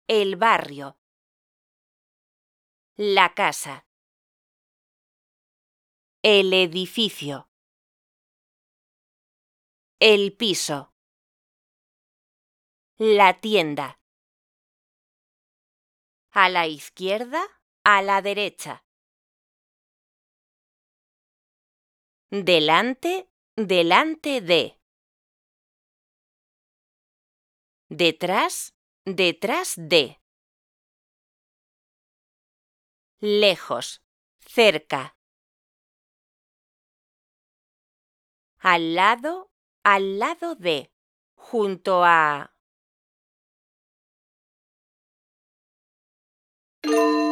el barrio, la casa, el edificio, el piso, la tienda. A la izquierda, a la derecha. Delante, delante de. Detrás, detrás de. Lejos, cerca. Al lado de. Junto a.